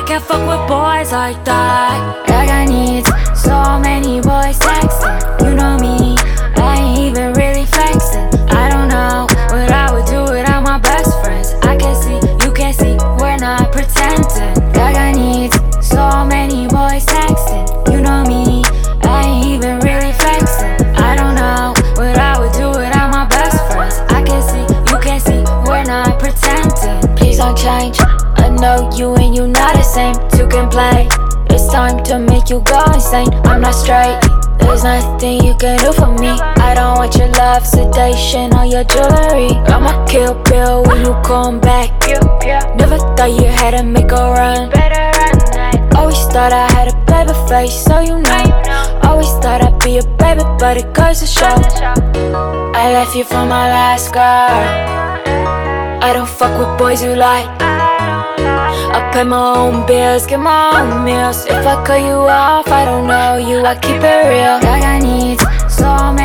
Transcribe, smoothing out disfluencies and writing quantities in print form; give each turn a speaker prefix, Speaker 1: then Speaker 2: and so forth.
Speaker 1: can't fuck with boys like that.
Speaker 2: I got needs, so many boys texting. You know me, I ain't even really flexing. I don't know what I would do without my best friends. I can see, you can't see, we're not pretending. I got needs, so many boys texting. You know me, I ain't even really flexing. I don't know what I would do without my best friends. I can see, you can't see, we're not pretending. Please don't change, I know you and you not the same. Two can play, it's time to make you go insane. I'm not straight, there's nothing you can do for me. I don't want your love, sedation, or your jewelry. I'ma kill Bill when you come back. Never thought you had to make a run. Always thought I had a baby face, so you know. Always thought I'd be a baby, but it goes to show I left you for my last girl. I don't fuck with boys who lie. I pay my own bills, get my own meals. If I cut you off, I don't know you, I keep it real. I got needs, so many